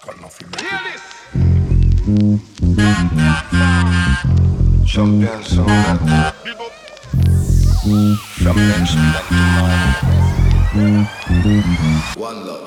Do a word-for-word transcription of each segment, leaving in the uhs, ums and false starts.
Cause nothing make it. Champion sound. From next back to mine. One love.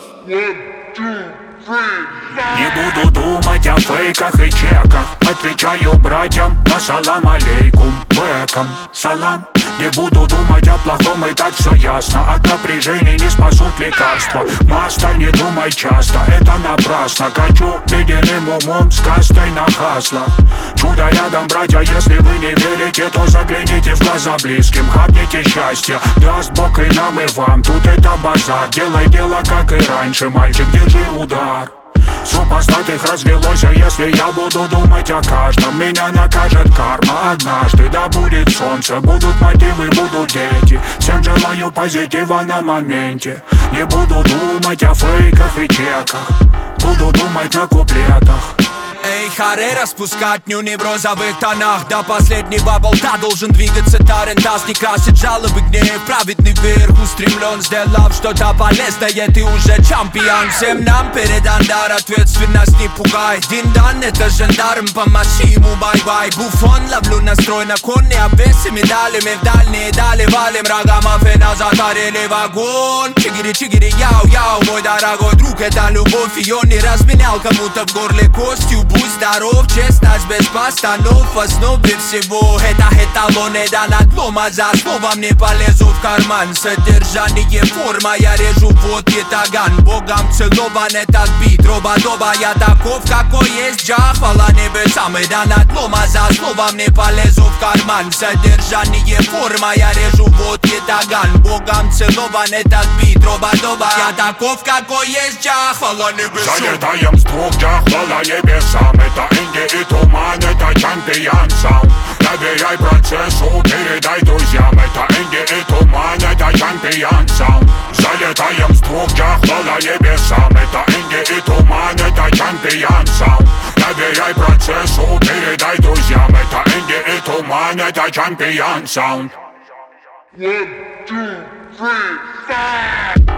Не буду думать о фейках и чеках. Отвечаю братьям на салам алейкум. Бэком, салам. Не буду думать о плохом, и так все ясно. От напряжения не спасут лекарства. Маста, не думай часто, это напрасно. Качу ледяным умом с кастой на хаслах. Чудо рядом, братья, если вы не верите, то загляните в глаза близким. Хапните счастье, даст Бог и нам, и вам. Тут это базар, делай дело, как и раньше. Мальчик, держи удар. Супостатых развелось, а если я буду думать о каждом, меня накажет карма однажды. Да будет солнце, будут мотивы, будут дети. Всем желаю позитива на моменте. Не буду думать о фейках и чеках, буду думать на куплетах. Эй, харе распускать нюни в розовых тонах. До последнего болта должен двигаться тарантас. Не красит жалобы, гнев, праведный вверх устремлен. Сделав что-то полезное, ты уже чемпион. Всем нам передан дар, ответственность не пугай. Диндан, это жандарм, помаши ему бай-бай. Буфон, ловлю настрой на кон, не обвеси медалями в дальние дали. Валим рогомафе назад, орели вагон. Чигири-чигири, яу-яу, мой дорогой друг, это любовь. Ее не разменял кому-то в горле костью. Будь здоров, честность без постанов. В основе всего это эталоны, да надлом. А за словом не полезу в карман. Содержание, форма, я режу водки таган. Богом целован этот бит, роба-доба. Я таков, какой есть, джа, хвала небесам. И да надлом, а за словом не полезу в карман. Содержание, форма, я режу водки таган. Богом целован этот бит, роба-доба. Я таков, какой есть, джа, хвала небесам. Залетаем с двух, джа, хвала небесам. Это инди и туман, это чемпион саунд. Доверяй процессу, передай друзьям. Это инди и туман, это чемпион саунд. Залетаем с двух, джа, хвала небесам. Это инди и туман, это чемпион саунд. Доверяй процессу, передай друзьям. Это инди и туман, это чемпион саунд. One, two, three, four.